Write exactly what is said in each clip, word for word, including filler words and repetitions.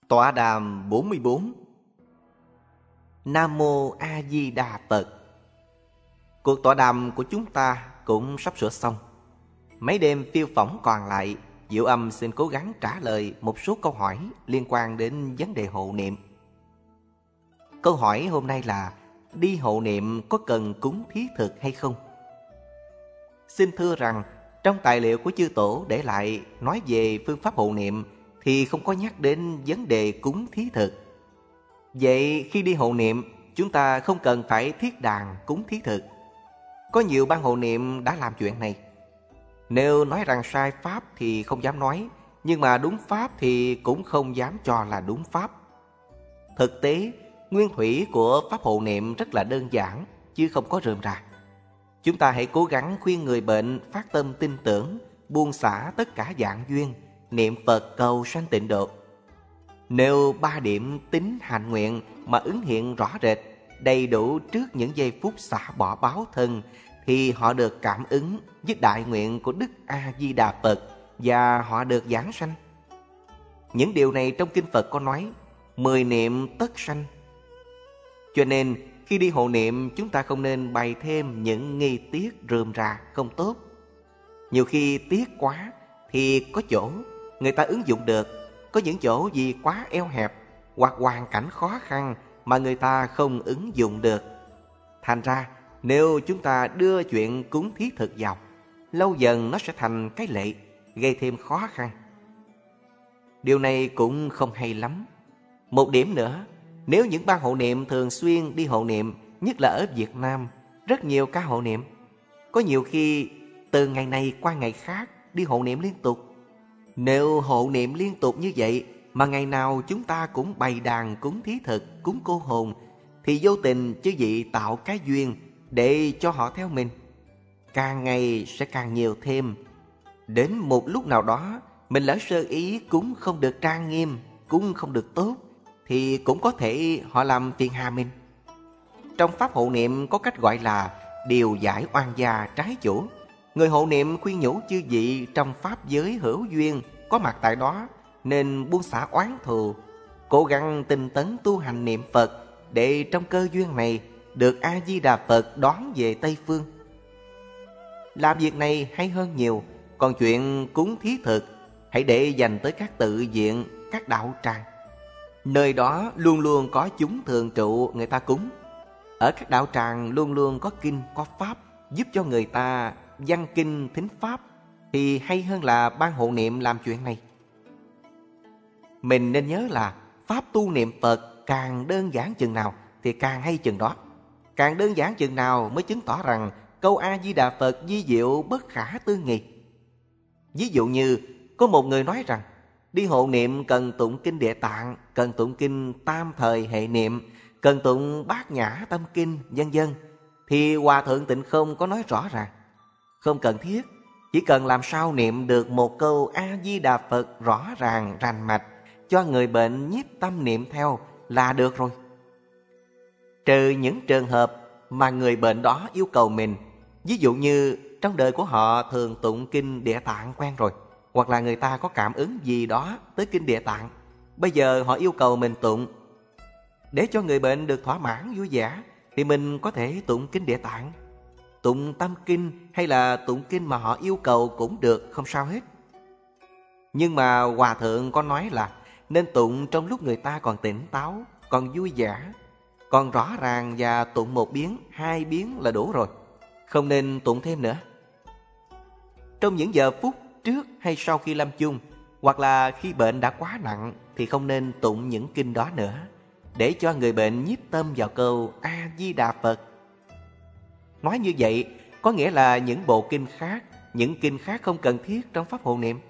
Tọa đàm bốn mươi bốn. Nam Mô A Di Đà Phật. Cuộc tọa đàm của chúng ta cũng sắp sửa xong. Mấy đêm phiêu phỏng còn lại, Diệu Âm xin cố gắng trả lời một số câu hỏi liên quan đến vấn đề hộ niệm. Câu hỏi hôm nay là: đi hộ niệm có cần cúng thí thực hay không? Xin thưa rằng, trong tài liệu của chư tổ để lại nói về phương pháp hộ niệm thì không có nhắc đến vấn đề cúng thí thực. Vậy khi đi hộ niệm, chúng ta không cần phải thiết đàn cúng thí thực. Có nhiều ban hộ niệm đã làm chuyện này. Nếu nói rằng sai pháp thì không dám nói, nhưng mà đúng pháp thì cũng không dám cho là đúng pháp. Thực tế, nguyên thủy của pháp hộ niệm rất là đơn giản, chứ không có rườm rà. Chúng ta hãy cố gắng khuyên người bệnh phát tâm tin tưởng, buông xả tất cả dạng duyên, niệm Phật cầu sanh tịnh độ. Nếu ba điểm tín hạnh nguyện mà ứng hiện rõ rệt, đầy đủ trước những giây phút xả bỏ báo thân, thì họ được cảm ứng với đại nguyện của Đức A Di Đà Phật và họ được giảng sanh. Những điều này trong kinh Phật có nói: mười niệm tất sanh. Cho nên khi đi hộ niệm, chúng ta không nên bày thêm những nghi tiết rườm rà không tốt. Nhiều khi tiết quá thì có chỗ người ta ứng dụng được, có những chỗ gì quá eo hẹp hoặc hoàn cảnh khó khăn mà người ta không ứng dụng được. Thành ra, nếu chúng ta đưa chuyện cúng thí thực vào, lâu dần nó sẽ thành cái lệ, gây thêm khó khăn. Điều này cũng không hay lắm. Một điểm nữa, nếu những ban hộ niệm thường xuyên đi hộ niệm, nhất là ở Việt Nam, rất nhiều ca hộ niệm, có nhiều khi từ ngày này qua ngày khác đi hộ niệm liên tục. Nếu hộ niệm liên tục như vậy mà ngày nào chúng ta cũng bày đàn cúng thí thực, cúng cô hồn, thì vô tình chư vị tạo cái duyên để cho họ theo mình. Càng ngày sẽ càng nhiều thêm. Đến một lúc nào đó, mình lỡ sơ ý cúng không được trang nghiêm, cúng không được tốt, thì cũng có thể họ làm phiền hà mình. Trong pháp hộ niệm có cách gọi là điều giải oan gia trái chủ. Người hộ niệm khuyên nhủ chư vị trong pháp giới hữu duyên có mặt tại đó nên buông xả oán thù, cố gắng tinh tấn tu hành niệm Phật để trong cơ duyên này được A Di Đà Phật đón về Tây Phương. Làm việc này hay hơn nhiều. Còn chuyện cúng thí thực, hãy để dành tới các tự viện, các đạo tràng. Nơi đó luôn luôn có chúng thường trụ người ta cúng. Ở các đạo tràng luôn luôn có kinh, có pháp giúp cho người ta văn kinh thính pháp, thì hay hơn là ban hộ niệm làm chuyện này. Mình nên nhớ là pháp tu niệm Phật càng đơn giản chừng nào thì càng hay chừng đó. Càng đơn giản chừng nào mới chứng tỏ rằng câu A Di Đà Phật vi diệu bất khả tư nghị. Ví dụ như có một người nói rằng đi hộ niệm cần tụng kinh Địa Tạng, cần tụng kinh Tam Thời Hệ Niệm, cần tụng Bát Nhã Tâm Kinh, vân vân, thì Hòa Thượng Tịnh Không có nói rõ ràng không cần thiết. Chỉ cần làm sao niệm được một câu A Di Đà Phật rõ ràng rành mạch, cho người bệnh nhiếp tâm niệm theo là được rồi. Trừ những trường hợp mà người bệnh đó yêu cầu mình, ví dụ như trong đời của họ thường tụng kinh Địa Tạng quen rồi, hoặc là người ta có cảm ứng gì đó tới kinh Địa Tạng, bây giờ họ yêu cầu mình tụng. Để cho người bệnh được thỏa mãn vui vẻ thì mình có thể tụng kinh Địa Tạng, tụng Tâm Kinh hay là tụng kinh mà họ yêu cầu cũng được, không sao hết. Nhưng mà Hòa Thượng có nói là nên tụng trong lúc người ta còn tỉnh táo, còn vui vẻ, còn rõ ràng, và tụng một biến, hai biến là đủ rồi, không nên tụng thêm nữa. Trong những giờ phút trước hay sau khi lâm chung, hoặc là khi bệnh đã quá nặng, thì không nên tụng những kinh đó nữa, để cho người bệnh nhiếp tâm vào câu A Di Đà Phật. Nói như vậy có nghĩa là những bộ kinh khác, những kinh khác không cần thiết trong pháp hộ niệm.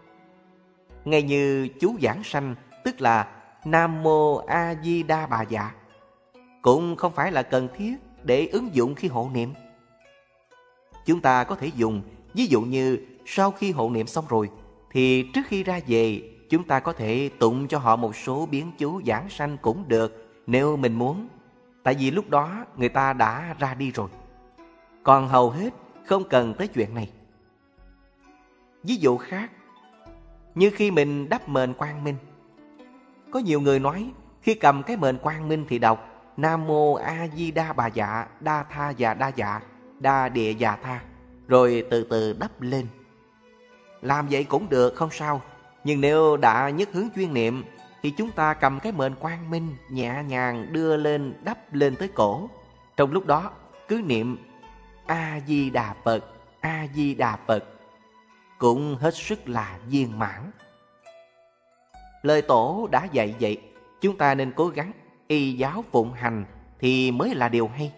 Ngay như chú giảng sanh, tức là Nam Mô A Di Đà Bà Dạ, cũng không phải là cần thiết để ứng dụng khi hộ niệm. Chúng ta có thể dùng, ví dụ như sau khi hộ niệm xong rồi, thì trước khi ra về chúng ta có thể tụng cho họ một số biến chú giảng sanh cũng được, nếu mình muốn. Tại vì lúc đó người ta đã ra đi rồi. Còn hầu hết không cần tới chuyện này. Ví dụ khác, như khi mình đắp mền Quang Minh, Có nhiều người nói khi cầm cái mền quang minh thì đọc Nam Mô A Di Đà Bà Dạ, Đa Tha Dạ Đa Dạ, Đa Địa Dạ Tha, rồi từ từ đắp lên. Làm vậy cũng được, không sao. Nhưng nếu đã nhất hướng chuyên niệm thì chúng ta cầm cái mền quang minh nhẹ nhàng đưa lên, đắp lên tới cổ. Trong lúc đó cứ niệm A Di Đà Phật, A Di Đà Phật, cũng hết sức là viên mãn. Lời tổ đã dạy vậy, chúng ta nên cố gắng y giáo phụng hành thì mới là điều hay.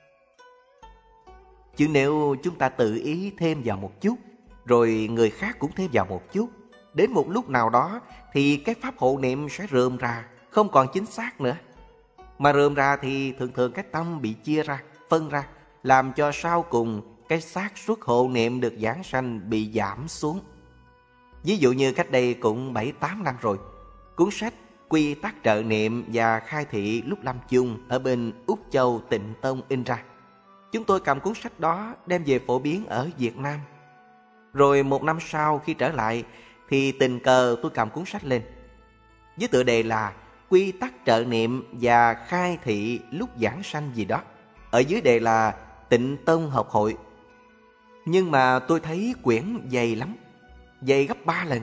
Chứ nếu chúng ta tự ý thêm vào một chút, rồi người khác cũng thêm vào một chút, đến một lúc nào đó thì cái pháp hộ niệm sẽ rườm rà, không còn chính xác nữa. Mà rườm rà thì thường thường cái tâm bị chia ra, phân ra, làm cho sau cùng cái xác suất hộ niệm được giảng sanh bị giảm xuống. Ví dụ như cách đây cũng bảy tám năm rồi, cuốn sách Quy tắc trợ niệm và khai thị lúc lâm chung ở bên Úc Châu Tịnh Tông in ra. Chúng tôi cầm cuốn sách đó đem về phổ biến ở Việt Nam. Rồi một năm sau khi trở lại thì tình cờ tôi cầm cuốn sách lên với tựa đề là Quy tắc trợ niệm và khai thị lúc giảng sanh gì đó. Ở dưới đề là Tịnh Tông học hội. Nhưng mà tôi thấy quyển dày lắm, dày gấp ba lần.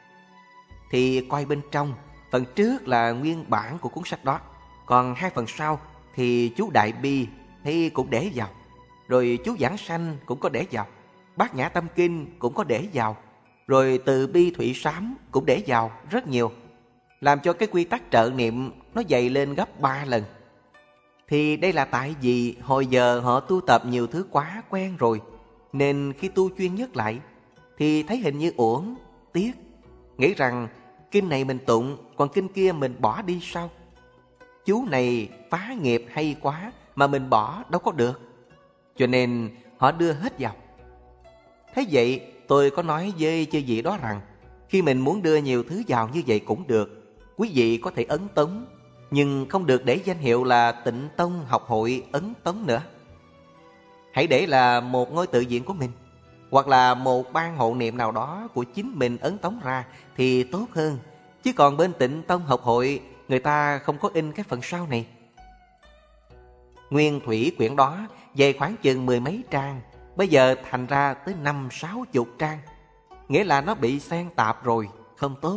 Thì coi bên trong, phần trước là nguyên bản của cuốn sách đó, còn hai phần sau thì chú Đại Bi thì cũng để vào, rồi chú Giảng Sanh cũng có để vào, Bát Nhã Tâm Kinh cũng có để vào, rồi Từ Bi Thủy Sám cũng để vào rất nhiều, làm cho cái quy tắc trợ niệm nó dày lên gấp ba lần. Thì đây là tại vì hồi giờ họ tu tập nhiều thứ quá quen rồi, nên khi tu chuyên nhất lại thì thấy hình như uổng, tiếc, nghĩ rằng kinh này mình tụng, còn kinh kia mình bỏ đi sao? Chú này phá nghiệp hay quá mà mình bỏ đâu có được. Cho nên họ đưa hết vào. Thế vậy tôi có nói với chư vị đó rằng khi mình muốn đưa nhiều thứ vào như vậy cũng được, quý vị có thể ấn tống, nhưng không được để danh hiệu là Tịnh Tông học hội ấn tống nữa. Hãy để là một ngôi tự viện của mình, hoặc là một ban hộ niệm nào đó của chính mình ấn tống ra thì tốt hơn. Chứ còn bên Tịnh Tông học hội, người ta không có in cái phần sau này. Nguyên thủy quyển đó dày khoảng chừng mười mấy trang, bây giờ thành ra tới năm sáu chục trang, nghĩa là nó bị xen tạp rồi, không tốt.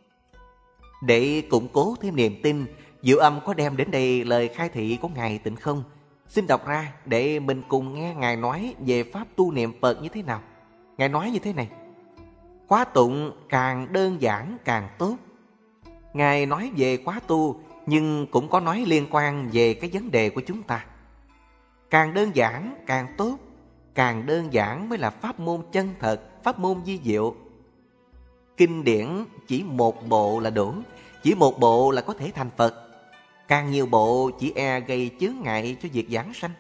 Để củng cố thêm niềm tin, Diệu Âm có đem đến đây lời khai thị của Ngài Tịnh Không. Xin đọc ra để mình cùng nghe Ngài nói về pháp tu niệm Phật như thế nào. Ngài nói như thế này: khóa tụng càng đơn giản càng tốt. Ngài nói về khóa tu, nhưng cũng có nói liên quan về cái vấn đề của chúng ta. Càng đơn giản càng tốt, càng đơn giản mới là pháp môn chân thật, pháp môn vi diệu. Kinh điển chỉ một bộ là đủ, chỉ một bộ là có thể thành Phật. Càng nhiều bộ chỉ e gây chướng ngại cho việc giảng sanh.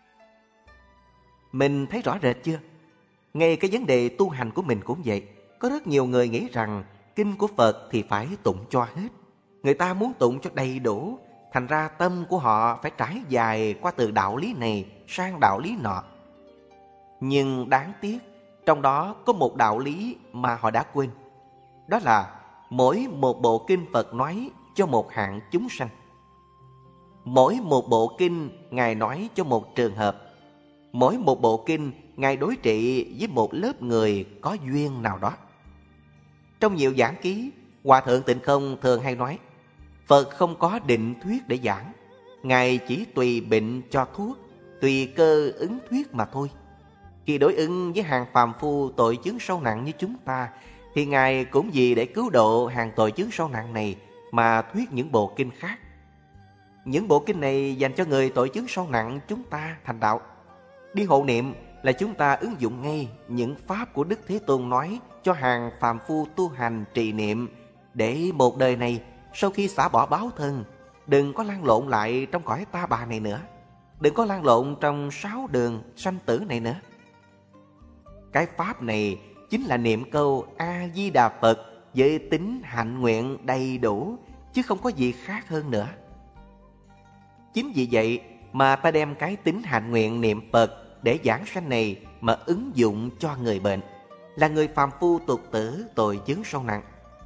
Mình thấy rõ rệt chưa? Ngay cái vấn đề tu hành của mình cũng vậy. Có rất nhiều người nghĩ rằng kinh của Phật thì phải tụng cho hết. Người ta muốn tụng cho đầy đủ, thành ra tâm của họ phải trải dài qua từ đạo lý này sang đạo lý nọ. Nhưng đáng tiếc, trong đó có một đạo lý mà họ đã quên. Đó là mỗi một bộ kinh Phật nói cho một hạng chúng sanh. Mỗi một bộ kinh Ngài nói cho một trường hợp. Mỗi một bộ kinh Ngài đối trị với một lớp người có duyên nào đó. Trong nhiều giảng ký, Hòa Thượng Tịnh Không thường hay nói Phật không có định thuyết để giảng, Ngài chỉ tùy bệnh cho thuốc, tùy cơ ứng thuyết mà thôi. Khi đối ứng với hàng phàm phu tội chướng sâu nặng như chúng ta, thì Ngài cũng vì để cứu độ hàng tội chướng sâu nặng này mà thuyết những bộ kinh khác. Những bộ kinh này dành cho người tội chướng sâu nặng chúng ta thành đạo. Đi hộ niệm là chúng ta ứng dụng ngay những pháp của Đức Thế Tôn nói cho hàng phàm phu tu hành trì niệm, để một đời này sau khi xả bỏ báo thân, đừng có lăn lộn lại trong cõi ta bà này nữa, đừng có lăn lộn trong sáu đường sanh tử này nữa. Cái pháp này chính là niệm câu A-di-đà Phật với tính hạnh nguyện đầy đủ, chứ không có gì khác hơn nữa. Chính vì vậy mà ta đem cái tính hạnh nguyện niệm Phật để giảng sanh này mà ứng dụng cho người bệnh, là người phàm phu tục tử tội chướng sâu nặng.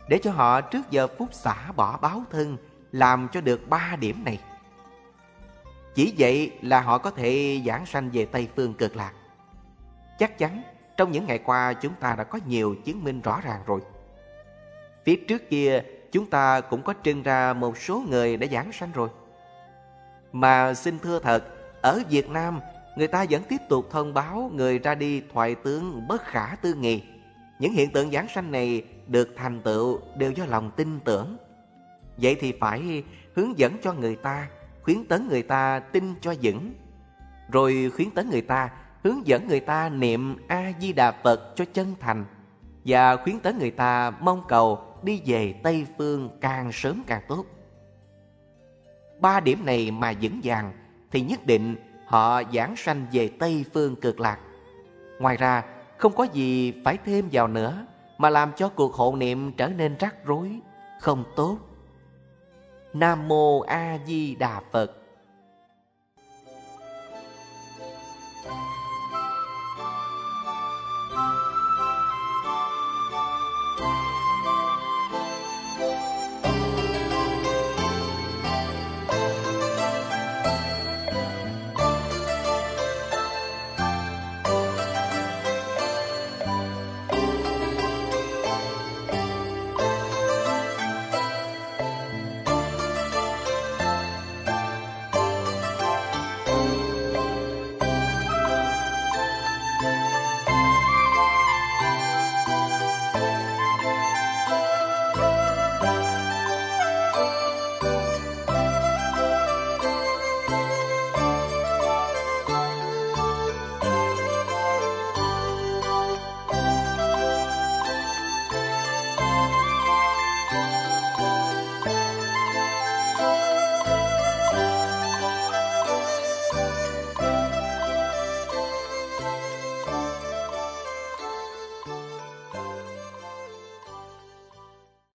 để cho họ trước giờ phút xả bỏ báo thân, làm cho được ba điểm này. Chỉ vậy là họ có thể giảng sanh về Tây Phương Cực Lạc. Chắc chắn trong những ngày qua chúng ta đã có nhiều chứng minh rõ ràng rồi. Phía trước kia chúng ta cũng có trưng ra một số người đã giảng sanh rồi. Mà xin thưa thật, ở Việt Nam người ta vẫn tiếp tục thông báo người ra đi thoại tướng bất khả tư nghị. Những hiện tượng giảng sanh này được thành tựu đều do lòng tin tưởng. Vậy thì phải hướng dẫn cho người ta, khuyến tấn người ta tin cho vững, rồi khuyến tấn người ta, hướng dẫn người ta niệm A-di-đà Phật cho chân thành, và khuyến tấn người ta mong cầu đi về Tây Phương càng sớm càng tốt. Ba điểm này mà vững vàng thì nhất định họ giảng sanh về Tây Phương Cực Lạc. Ngoài ra không có gì phải thêm vào nữa mà làm cho cuộc hộ niệm trở nên rắc rối, không tốt. Nam Mô A Di Đà Phật.